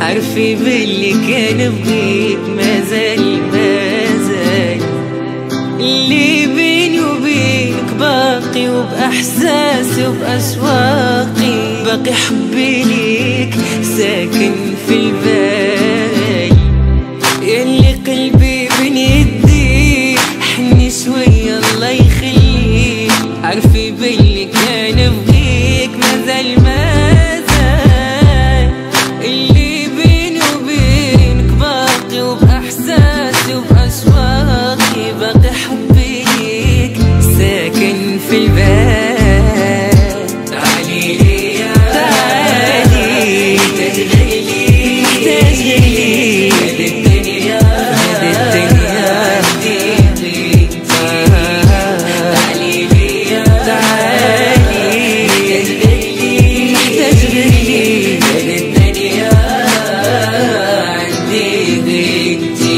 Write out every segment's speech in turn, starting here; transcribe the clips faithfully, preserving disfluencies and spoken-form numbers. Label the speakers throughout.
Speaker 1: عارفة باللي كان بغيك مازال مازال اللي بيني وبينك باقي، وبأحساسي وبأشواقي باقي حبي ليك ساكن في البال. ياللي قلبي بين يديك حني شوية الله يخليك، عارفة باللي كان بغيك مازال مازال اللي بيني وبينك باقي، وبأحساسي وبأشواقي باقي حبي ليك ساكن في البال. تعالي ليا تعالي تشغلي تشغلي هذه الدنيا هذه الدنيا عندي. تعالي ليا تعالي تشغلي تشغلي هذه الدنيا عندي غيرتي.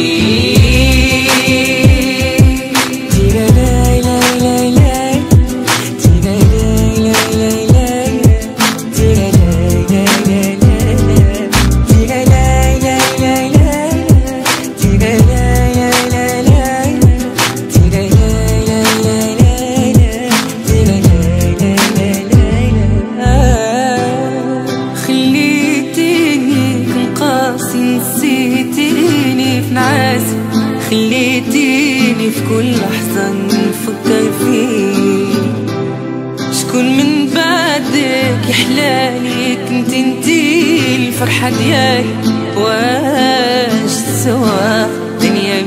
Speaker 1: نسيتيني في نعاسي، خليتيني في كل لحظة نفكر فيك. شكون من بعدك يحلالي، كنت انتي الفرحة ديالي، واش تسوى دنيا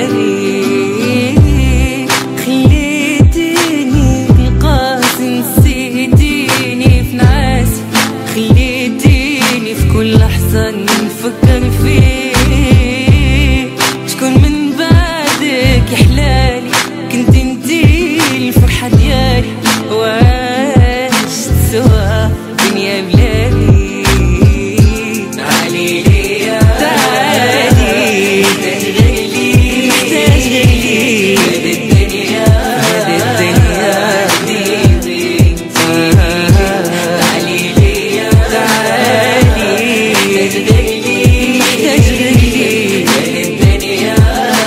Speaker 1: بلالي. خليتيني بالقاسي نسيتيني في نعاسي، خليتيني في كل لحظة نفكر فيك. شكون من بعدك يحلالي، كنت انتي الفرحة ديالي، واش تسوى دنيا بلالي. تعالي ليا تعالي تشغلي تشغلي هذه الدنيا هذه الدنيا عندي. تعالي ليا تعالي تشغلي تشغلي هذه الدنيا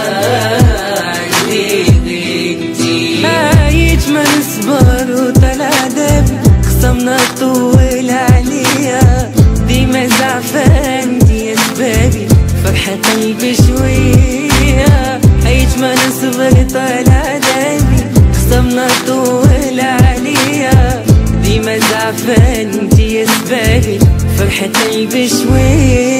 Speaker 1: عندي غيرتي. عايش ما نصبر وطلع دابي، خصمنا طول عليا، ديما زعفان دي اسبابي فرحة قلبي شوية. عايش ما نصبر طلع دابي، خصمنا طول عليا، ديما زعفان دي اسبابي فرحة قلبي شوية.